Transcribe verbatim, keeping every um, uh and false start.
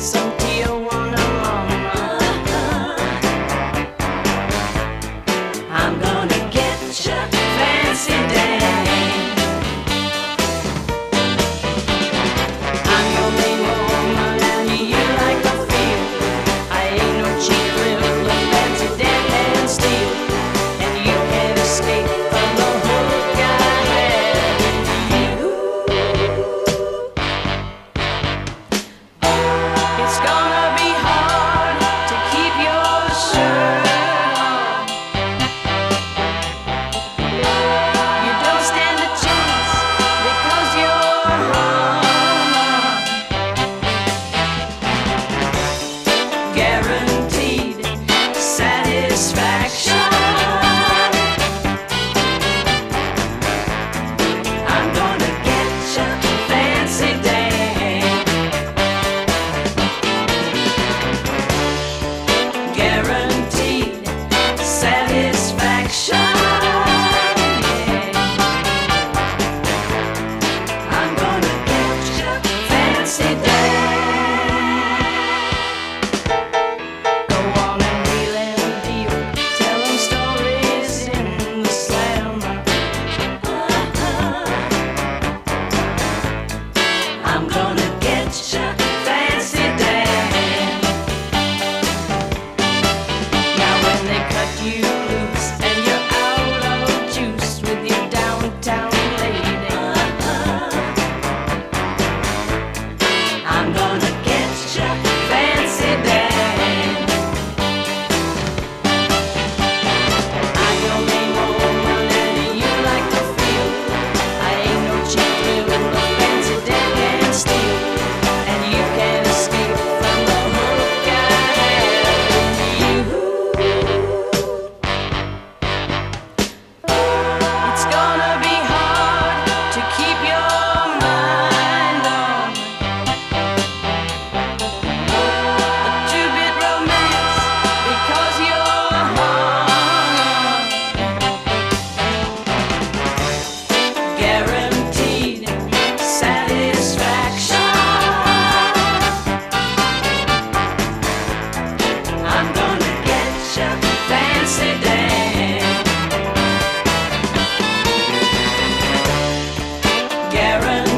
some Tijuana mama. I'm gonna get you fancy dame. I'm your main woman and you like the feel. I ain't no cheap little fancy dame and steal, and you can't escape from the hook I have in you. It's gonna be hard to keep your shirt on. You don't stand a chance because you're home. Guaranteed satisfaction. I'm gonna get you fancy dame. Guaranteed satisfaction. Yeah. I'm gonna get you fancy dame. Go on and wheel and deal, tell 'em stories in the slammer. I'm gonna get you fancy dame. Now when they cut you loose and you're out of juice with your downtown lady, I'm gonna get you fancy dame. I'm your main woman and you like the feel. I ain't no cheap little fancy dame and steal, and you can't escape from the hook I have in you. It's gonna be hard to keep your mind on a two-bit romance because you're hung. Guaranteed satisfaction. I'm gonna get you fancy dame. Guaranteed